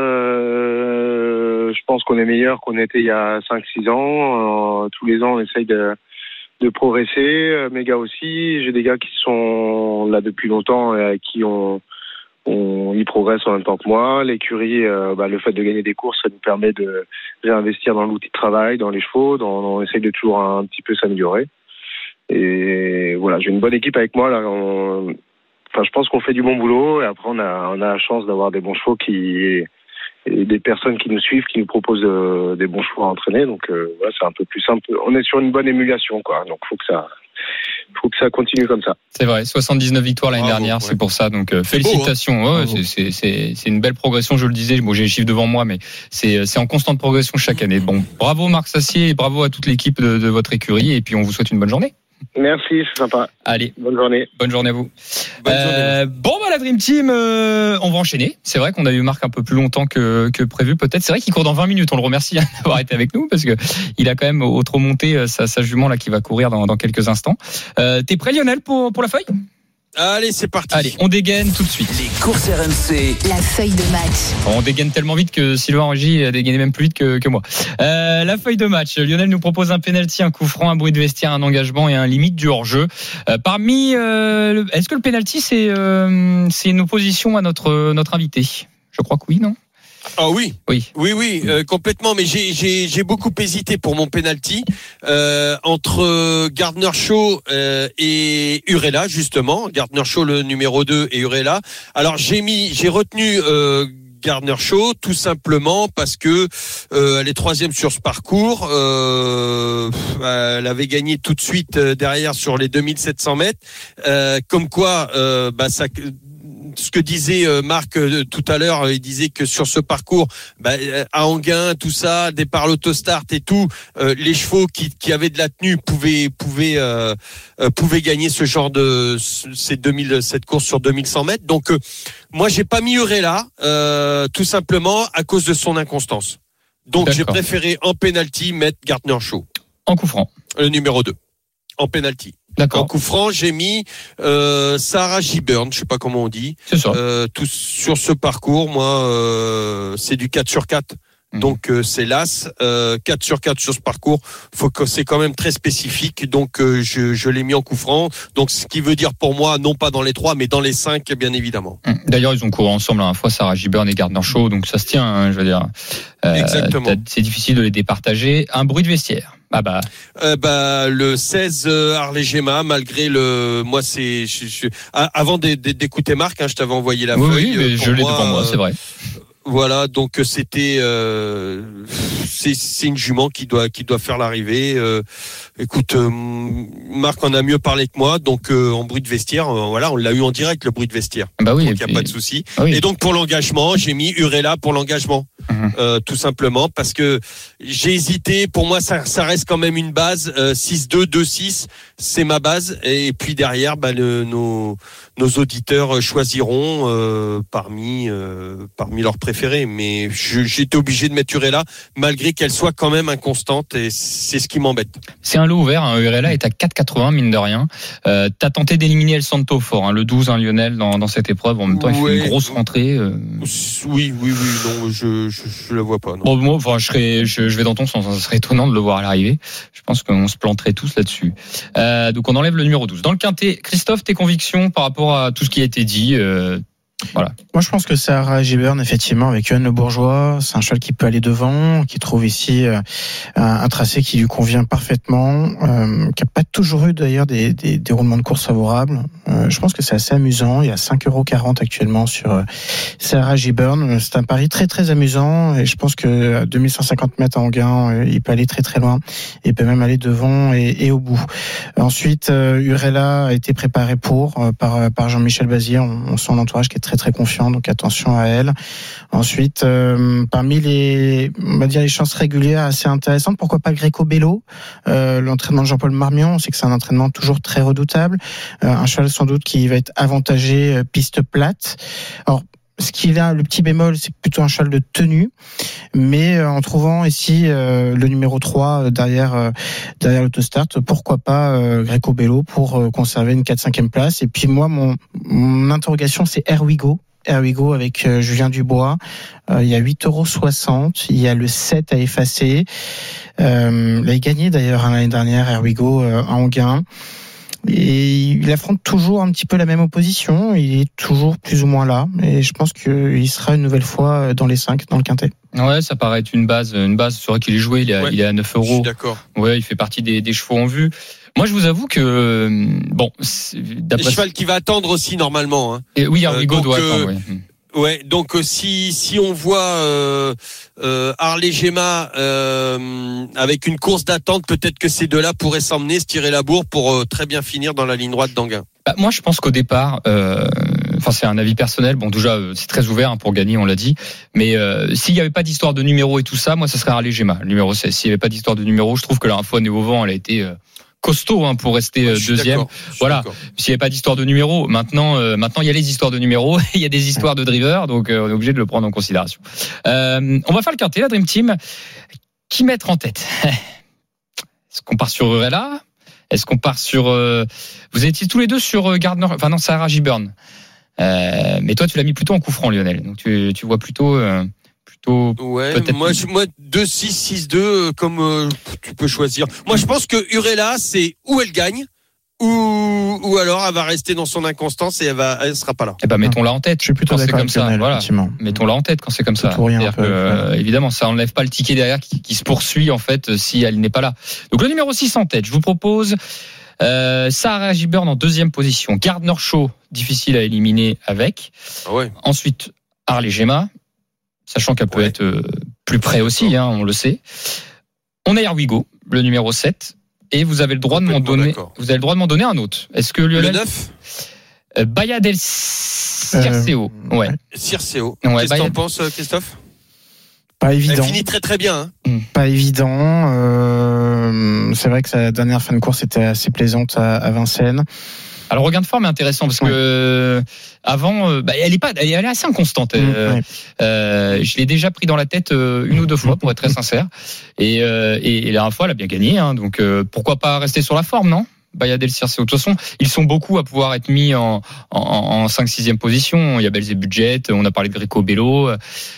Je pense qu'on est meilleur qu'on était il y a 5-6 ans. Tous les ans, on essaye de progresser. Mes gars aussi. J'ai des gars qui sont là depuis longtemps et avec qui ils progressent en même temps que moi. L'écurie, le fait de gagner des courses, ça nous permet de réinvestir dans l'outil de travail, dans les chevaux. On essaye de toujours un petit peu s'améliorer. Et voilà, j'ai une bonne équipe avec moi là. Je pense qu'on fait du bon boulot et après on a la chance d'avoir des bons chevaux et des personnes qui nous suivent, qui nous proposent des bons chevaux à entraîner. Donc c'est un peu plus simple. On est sur une bonne émulation, quoi. Donc faut que ça continue comme ça. C'est vrai, 79 victoires l'année dernière, ouais. C'est pour ça. Donc félicitations. Beau, hein. C'est une belle progression, je le disais. Bon, j'ai les chiffres devant moi, mais c'est en constante progression chaque année. Bon, bravo Marc Sassier et bravo à toute l'équipe de votre écurie. Et puis on vous souhaite une bonne journée. Merci, c'est sympa. Allez. Bonne journée. Bonne journée à vous. Bonne journée. Bon, la Dream Team, on va enchaîner. C'est vrai qu'on a eu Marc un peu plus longtemps que prévu, peut-être. C'est vrai qu'il court dans 20 minutes. On le remercie d'avoir été avec nous parce que il a quand même trop monté sa jument là qui va courir dans quelques instants. T'es prêt, Lionel, pour la feuille? Allez, c'est parti. Allez, on dégaine tout de suite. Les courses RMC. La feuille de match. On dégaine tellement vite que Sylvain Régie a dégainé même plus vite que moi. La feuille de match. Lionel nous propose un penalty, un coup franc, un bruit de vestiaire, un engagement et un limite du hors-jeu. Est-ce que le penalty c'est une opposition à notre invité? Je crois que oui, non? Ah oui, complètement. Mais j'ai beaucoup hésité pour mon penalty entre Gardner Shaw et Urella, justement. Gardner Shaw le numéro 2 et Urella. Alors j'ai retenu Gardner Shaw tout simplement parce que elle est 3e sur ce parcours. Elle avait gagné tout de suite derrière sur les 2700 mètres. Comme quoi, ça. Ce que disait Marc tout à l'heure, il disait que sur ce parcours, à Anguin, tout ça, départ l'autostart et tout, les chevaux qui avaient de la tenue pouvaient gagner ce genre de cette course sur 2100 mètres. Donc moi j'ai pas mis Urella tout simplement à cause de son inconstance. Donc D'accord. J'ai préféré en penalty mettre Gardner Shaw. En coup franc. Le numéro 2. En penalty. D'accord. En coup franc, j'ai mis Sarah Giberne, je sais pas comment on dit. C'est ça. Tout sur ce parcours, moi, c'est du 4 sur 4. Donc c'est l'As, 4 sur 4 sur ce parcours. Faut que c'est quand même très spécifique. Donc je l'ai mis en coup franc. Donc ce qui veut dire pour moi, non pas dans les 3, mais dans les 5, bien évidemment. D'ailleurs, ils ont couru ensemble à la fois, Sarah Giberne et Gardner Shaw, donc ça se tient. Hein, je veux dire. Exactement. C'est difficile de les départager. Un bruit de vestiaire. Le 16 Harley Gemma, malgré moi avant d'écouter Marc, je t'avais envoyé la feuille. Oui, mais je l'ai devant moi, c'est vrai. Voilà, donc c'était c'est une jument qui doit faire l'arrivée. Écoute, Marc en a mieux parlé que moi, donc en bruit de vestiaire, on l'a eu en direct le bruit de vestiaire. Oui, donc il n'y a pas de souci. Oui. Et donc pour l'engagement, j'ai mis Urella pour l'engagement, tout simplement parce que j'ai hésité. Pour moi, ça reste quand même une base. 6-2, 2-6, c'est ma base. Et puis derrière, nos auditeurs choisiront parmi leurs préférés. Mais j'étais obligé de mettre Urella, malgré qu'elle soit quand même inconstante, et c'est ce qui m'embête. C'est un lot ouvert, Urella est à 4,80 mine de rien. T'as tenté d'éliminer El Santo fort, le 12 Lionel dans cette épreuve. En même temps, il fait une grosse rentrée. Oui, non, je la vois pas. Non. Bon, moi, je vais dans ton sens. Ça serait étonnant de le voir à l'arrivée. Je pense qu'on se planterait tous là-dessus. Donc on enlève le numéro 12. Dans le quintet, Christophe, tes convictions par rapport à tout ce qui a été dit? Voilà. Moi, je pense que Sarah Giberne, effectivement, avec Yoann Le Bourgeois, c'est un cheval qui peut aller devant, qui trouve ici un tracé qui lui convient parfaitement, qui n'a pas toujours eu d'ailleurs des roulements de course favorables. Je pense que c'est assez amusant. Il y a 5,40 € actuellement sur Sarah Giberne. C'est un pari très très amusant et je pense que à 2150 mètres à Anguin, il peut aller très très loin. Il peut même aller devant et au bout. Ensuite, Urella a été préparé par Jean-Michel Bazir, son entourage qui est très très confiant, donc attention à elle. Ensuite, parmi les chances régulières assez intéressantes, pourquoi pas Greco Bello, l'entraînement de Jean-Paul Marmion, on sait que c'est un entraînement toujours très redoutable, un cheval sans doute qui va être avantagé piste plate. Alors ce qu'il a, le petit bémol, c'est plutôt un cheval de tenue, mais en trouvant ici le numéro 3 derrière l'autostart, pourquoi pas Greco Bello pour conserver une 4-5e place. Et puis moi, mon interrogation, c'est Erwigo avec Julien Dubois. Il y a 8,60 €. Il y a le 7 à effacer. Là, il gagnait d'ailleurs l'année dernière, Erwigo, à Anguin. Et il affronte toujours un petit peu la même opposition. Il est toujours plus ou moins là. Et je pense qu'il sera une nouvelle fois dans les 5, dans le quintet. Ouais, ça paraît être une base. C'est vrai qu'il est joué, il est à 9 €. Je suis d'accord. Ouais, il fait partie des chevaux en vue. Moi, je vous avoue que, d'après cheval qui va attendre aussi, normalement, hein. Et oui, Erwigo doit attendre, oui. Ouais, donc si on voit Harley Gemma avec une course d'attente, peut-être que ces deux-là pourraient s'emmener, se tirer la bourre pour très bien finir dans la ligne droite d'Anguin. Moi, je pense qu'au départ, c'est un avis personnel. Bon, déjà, c'est très ouvert pour gagner, on l'a dit. Mais s'il n'y avait pas d'histoire de numéro et tout ça, moi, ça serait Harley Gemma, le numéro 16. S'il n'y avait pas d'histoire de numéro, je trouve que la fois Néo Vent, elle a été costaud pour rester deuxième. Voilà. S'il n'y avait pas d'histoire de numéro, maintenant il y a les histoires de numéro, il y a des histoires de driver, donc on est obligé de le prendre en considération. On va faire le quintet, la Dream Team. Qui mettre en tête? Est-ce qu'on part sur Urella? Est-ce qu'on part sur vous étiez tous les deux sur Gardner, enfin non, Sarah Giberne. Mais toi tu l'as mis plutôt en coup franc, Lionel. Donc tu vois plutôt ouais, peut-être moi 2-6, 6-2 comme tu peux choisir. Moi je pense que Urella c'est où elle gagne ou alors elle va rester dans son inconstance et elle sera pas là. Eh ben mettons-la en tête. Je suis plutôt quand c'est d'accord comme avec ça. Lionel, Voilà. effectivement. Mettons-la en tête quand c'est comme ça. C'est-à-dire que, évidemment, ça enlève pas le ticket derrière qui se poursuit en fait si elle n'est pas là. Donc le numéro 6 en tête. Je vous propose Sarah Giberne en deuxième position. Gardner Shaw, difficile à éliminer avec. Ah ouais. Ensuite Harley Gemma, sachant qu'elle peut être plus près aussi, on le sait. On a Here We Go, le numéro 7. Et vous avez le droit de m'en donner. Vous avez le droit de m'en donner un autre. Est-ce que Lionel? Le 9 Bahia del Circeo. Ouais. Circeo. Ouais, Qu'est-ce que t'en penses, Christophe? Pas évident. Elle finit très très bien. Pas évident. C'est vrai que sa dernière fin de course était assez plaisante à Vincennes. Alors, regain de forme est intéressant parce que avant, elle est assez inconstante. Je l'ai déjà pris dans la tête une ou deux fois, pour être très sincère. Et la dernière fois, elle a bien gagné. Donc, pourquoi pas rester sur la forme, non? Bahia del Circeo. De toute façon, ils sont beaucoup à pouvoir être mis en 5-6e position. Il y a Belzebudget, on a parlé de Greco Bello.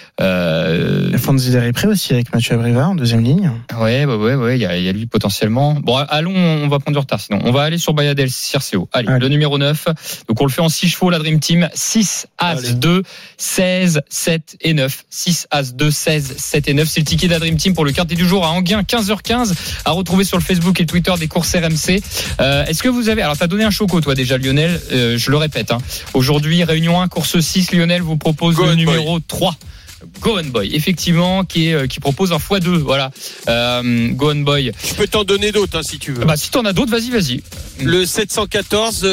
Fonzi Derripré aussi avec Mathieu Abrivard en deuxième ligne. Ouais, il y a lui potentiellement. Bon, allons, on va prendre du retard sinon. On va aller sur Bahia del Circeo. Allez, le numéro 9. Donc on le fait en 6 chevaux, la Dream Team. 6, As, 2, 16, 7 et 9. 6, As, 2, 16, 7 et 9. C'est le ticket de la Dream Team pour le quintet du jour à Enghien, 15h15, à retrouver sur le Facebook et le Twitter des courses RMC. Est-ce que vous avez... Alors, t'as donné un choco, toi, déjà, Lionel. Je le répète. Aujourd'hui, Réunion 1, course 6. Lionel vous propose le numéro 3. Go On Boy, effectivement, qui propose un x2. Voilà. Go On Boy. Je peux t'en donner d'autres, si tu veux. Si t'en as d'autres, vas-y. Le 714,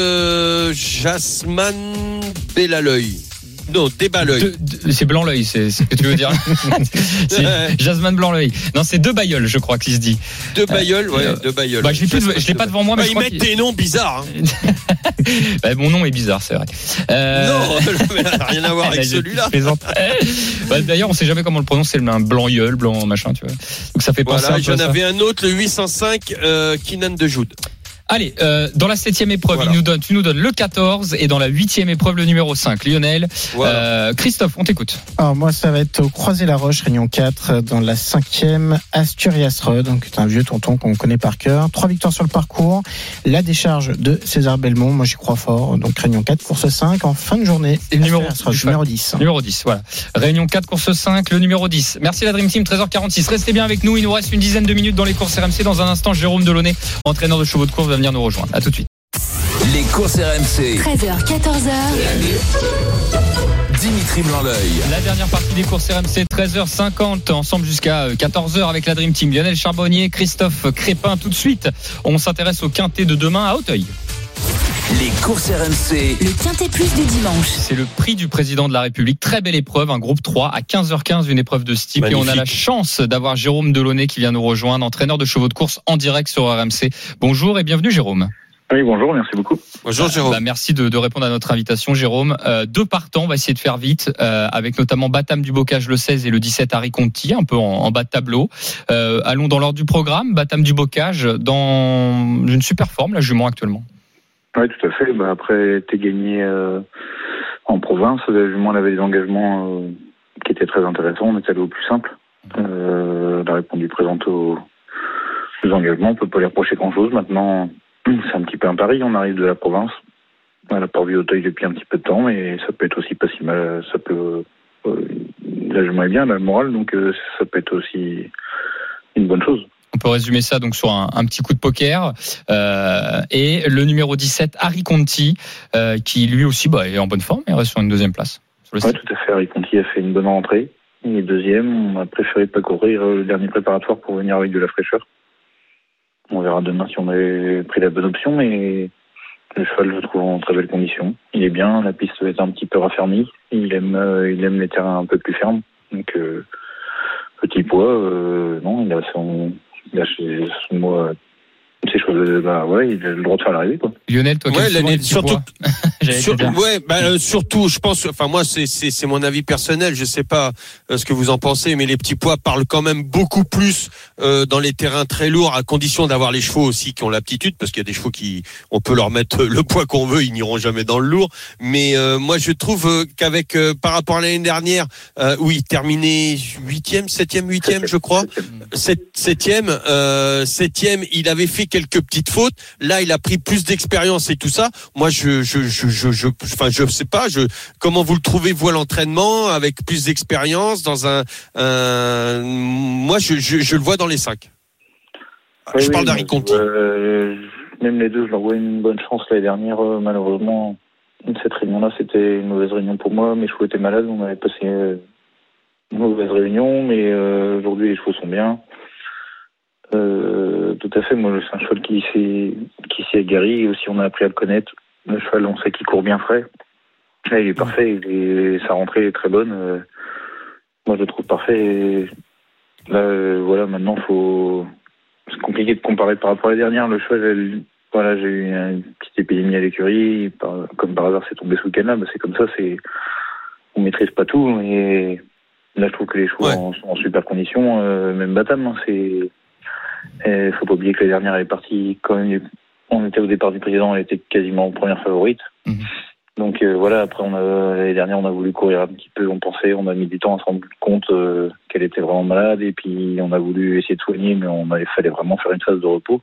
Jasmine Bellaloy. Non, Débalœil. C'est Blanc-l'œil, c'est ce que tu veux dire. C'est Jasmine Blanc-l'œil. Non, c'est deux Bayeul, je crois qu'il se dit. Deux Bayeul, deux Bayeul. Je l'ai pas devant moi, mais ils mettent des noms bizarres. Mon nom est bizarre, c'est vrai. Non, mais ça n'a rien à voir avec celui-là. D'ailleurs, on sait jamais comment le prononcer, un Blanc-yeul, blanc machin, tu vois. Donc ça fait penser un peu à ça. J'en avais un autre, le 805, Kinan de Joud. Allez, dans la 7e épreuve, tu nous donnes le 14 et dans la 8e épreuve, le numéro 5. Lionel, Christophe, on t'écoute. Alors moi, ça va être au Croisé-la-Roche, Réunion 4, dans la 5e, Asturias Road, donc c'est un vieux tonton qu'on connaît par cœur. 3 victoires sur le parcours, la décharge de César Belmont, moi j'y crois fort, donc Réunion 4, course 5, en fin de journée. Et le numéro 10. Numéro 10, voilà. Réunion 4, course 5, le numéro 10. Merci la Dream Team, 13h46. Restez bien avec nous, il nous reste une dizaine de minutes dans les courses RMC. Dans un instant, Jérôme Delaunay, entraîneur de chevaux de course, va venir nous rejoindre. À tout de suite. Les courses RMC. 13h, 14h. Dimitri Blanc-l'œil. La dernière partie des courses RMC, 13h50, ensemble jusqu'à 14h avec la Dream Team. Lionel Charbonnier, Christophe Crépin. Tout de suite, on s'intéresse au quintet de demain à Auteuil. Les courses RMC. Le quintet plus du dimanche. C'est le prix du président de la République. Très belle épreuve, un groupe 3 à 15h15, une épreuve de ce type. Magnifique. Et on a la chance d'avoir Jérôme Delaunay qui vient nous rejoindre, entraîneur de chevaux de course en direct sur RMC. Bonjour et bienvenue Jérôme. Oui, bonjour, merci beaucoup. Bonjour Jérôme. Merci de répondre à notre invitation Jérôme. Deux partants, on va essayer de faire vite, avec notamment Batam du Bocage le 16 et le 17 Harry Conti, un peu en bas de tableau. Allons dans l'ordre du programme. Batam du Bocage dans une super forme, la jument actuellement. Oui, tout à fait. Après, t'es gagné en province. La jument avait des engagements qui étaient très intéressants. On est allé au plus simple. Elle a répondu présente aux engagements. On peut pas lui reprocher grand-chose. Maintenant, c'est un petit peu un pari. On arrive de la province. Elle n'a pas vu Auteuil depuis un petit peu de temps, mais ça peut être aussi pas si mal. Ça peut. La jument est bien, elle a le moral, donc ça peut être aussi une bonne chose. On peut résumer ça donc sur un petit coup de poker. Et le numéro 17, Harry Conti, qui lui aussi est en bonne forme et reste sur une deuxième place. Oui, tout à fait. Harry Conti a fait une bonne rentrée. Il est deuxième. On a préféré pas courir le dernier préparatoire pour venir avec de la fraîcheur. On verra demain si on avait pris la bonne option, mais le cheval, je le trouve en très belle condition. Il est bien, la piste est un petit peu raffermie. Il aime les terrains un peu plus fermes. Donc, petit poids, non, il a son C'est chose, il a le droit de faire l'arrivée, quoi. Lionel, toi, Ouais, quel l'année, surtout, surtout, surtout, je pense, enfin, moi, c'est mon avis personnel, je sais pas ce que vous en pensez, mais les petits poids parlent quand même beaucoup plus, dans les terrains très lourds, à condition d'avoir les chevaux aussi qui ont l'aptitude, parce qu'il y a des chevaux on peut leur mettre le poids qu'on veut, ils n'iront jamais dans le lourd. Mais, moi, je trouve qu'avec, par rapport à l'année dernière, où il terminait 8e, je crois. 7e, il avait fait quelques petites fautes. Là, il a pris plus d'expérience et tout ça. Moi, je sais pas, comment vous le trouvez, vous, à l'entraînement, avec plus d'expérience, dans moi, je le vois dans les 5. Je parle d'Harry Conti. Même les deux, je leur vois une bonne chance l'année dernière. Malheureusement, cette réunion-là, c'était une mauvaise réunion pour moi. Mes chevaux étaient malades, on avait passé une mauvaise réunion, mais aujourd'hui, les chevaux sont bien. Tout à fait, moi, c'est un cheval qui s'est aguerri. Aussi, on a appris à le connaître. Le cheval, on sait qu'il court bien frais. Là, il est parfait. Sa rentrée est très bonne. Moi, je le trouve parfait. Et là, maintenant, c'est compliqué de comparer par rapport à la dernière. Le cheval, j'ai eu une petite épidémie à l'écurie. Comme par hasard, c'est tombé ce week-end-là. Mais c'est comme ça, on maîtrise pas tout. Et là, je trouve que les chevaux sont en super condition. Même Batam, faut pas oublier que la dernière, elle est partie quand même. On était au départ du président, elle était quasiment première favorite. Donc après, l'année dernière, on a voulu courir un petit peu. On a mis du temps à se rendre compte qu'elle était vraiment malade. Et puis, on a voulu essayer de soigner, mais il fallait vraiment faire une phase de repos.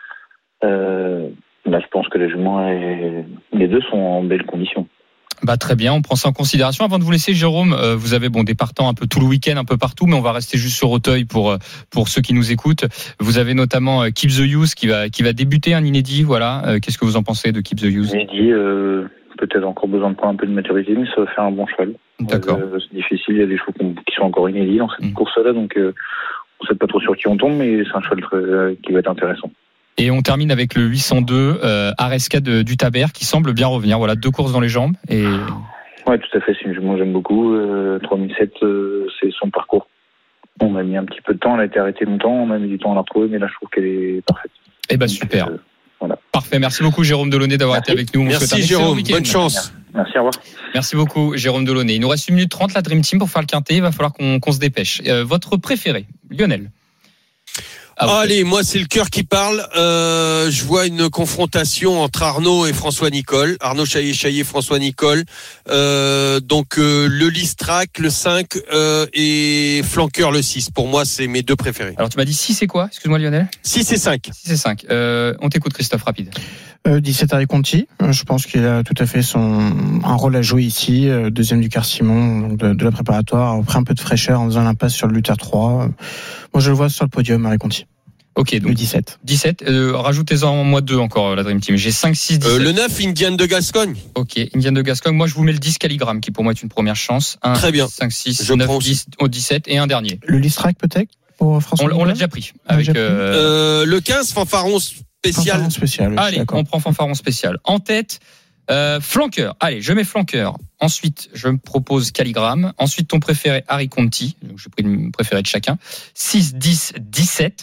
Là, je pense que les juments, les deux sont en belle condition. Très bien, on prend ça en considération. Avant de vous laisser, Jérôme, vous avez des partants un peu tout le week-end, un peu partout, mais on va rester juste sur Auteuil pour ceux qui nous écoutent. Vous avez notamment Keep the Youth qui va débuter un inédit. Voilà. Qu'est-ce que vous en pensez de Keep the Youth? Inédit, peut-être encore besoin de prendre un peu de maturité, mais ça va faire un bon cheval. D'accord. C'est difficile, il y a des chevaux qui sont encore inédits dans cette course-là, donc on ne sait pas trop sur qui on tombe, mais c'est un cheval qui va être intéressant. Et on termine avec le 802 Aresca du Taber qui semble bien revenir. Voilà, 2 courses dans les jambes. Ouais, tout à fait. Moi, j'aime beaucoup. 3007, c'est son parcours. On a mis un petit peu de temps. Elle a été arrêtée longtemps. On a mis du temps à la retrouver, mais là, je trouve qu'elle est parfaite. Super. Voilà. Parfait. Merci beaucoup, Jérôme Delaunay, d'avoir été avec nous. Merci, Jérôme. Bonne chance. Merci, au revoir. Merci beaucoup, Jérôme Delaunay. Il nous reste 1 minute 30, la Dream Team, pour faire le quintet. Il va falloir qu'on se dépêche. Votre préféré, Lionel? Allez, moi c'est le cœur qui parle. Je vois une confrontation entre Arnaud et François Nicole. Arnaud Chaillet, François Nicole. Donc le Listrac, le 5 et Flanqueur, le 6. Pour moi, c'est mes 2 préférés. Alors tu m'as dit 6 c'est quoi? Excuse-moi, Lionel. 6 et 5. 6 et 5. On t'écoute, Christophe, rapide. 17 Harry Conti. Je pense qu'il a tout à fait un rôle à jouer ici. Deuxième du Quart-Simon, de la préparatoire. Après un peu de fraîcheur en faisant l'impasse sur le Luther 3. Moi, je le vois sur le podium, Harry Conti. Ok, donc le 17. 17, rajoutez-en moi 2 encore, la Dream Team. J'ai 5, 6, 17. Le 9, Indiane de Gascogne. Ok, Indiane de Gascogne. Moi, je vous mets le 10 Calligramme, qui pour moi est une première chance. 1, très bien. 5, 6, 9, 10, au 17 et un dernier. Le Listrac peut-être pour François. On l'a déjà pris. Avec, le 15, Fanfaron spécial. Allez, on prend Fanfaron spécial. En tête, Flanqueur. Allez, je mets Flanqueur. Ensuite, je me propose Calligramme. Ensuite, ton préféré, Harry Conti. Donc, j'ai pris le préféré de chacun. 6, 10, 17.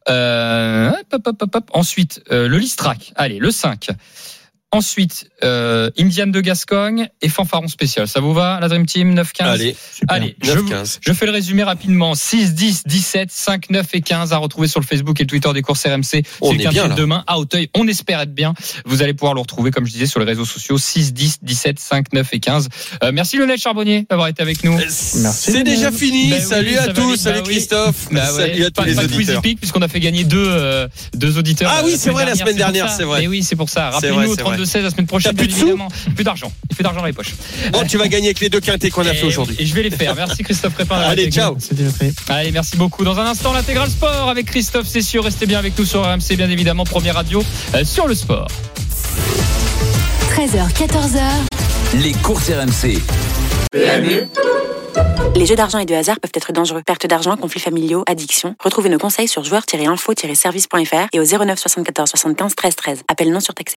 Ensuite, le Listrac. Allez, le 5. Ensuite, Indiane de Gascogne et Fanfaron spécial. Ça vous va, la Dream Team? 9, 15. Allez, 9, 15. Je fais le résumé rapidement. 6, 10, 17, 5, 9 et 15 à retrouver sur le Facebook et le Twitter des courses RMC. C'est le quintet demain à Auteuil. On espère être bien. Vous allez pouvoir le retrouver, comme je disais, sur les réseaux sociaux. 6, 10, 17, 5, 9 et 15. Merci Lionel Charbonnier d'avoir été avec nous. Merci. C'est déjà fini. Salut à tous. Salut Christophe. Salut à tous les auditeurs. Puisqu'on a fait gagner deux auditeurs. Ah oui, c'est vrai, la semaine dernière, c'est vrai. Mais oui, c'est pour ça. Rappelez-nous au 32-16 la semaine prochaine. Plus de sous. Plus d'argent. Il fait d'argent dans les poches. Bon, tu vas gagner avec les 2 quintés qu'on a fait aujourd'hui. Et je vais les faire. Merci Christophe Crépin. Allez, ciao. Allez, merci beaucoup. Dans un instant, l'intégral sport avec Christophe Cessieux. Restez bien avec nous sur RMC, bien évidemment. Première radio sur le sport. 13h, 14h. Les courses RMC. PMU. Les jeux d'argent et de hasard peuvent être dangereux. Perte d'argent, conflits familiaux, addiction. Retrouvez nos conseils sur joueurs-info-service.fr et au 09 74 75 13 13. Appel non surtaxé.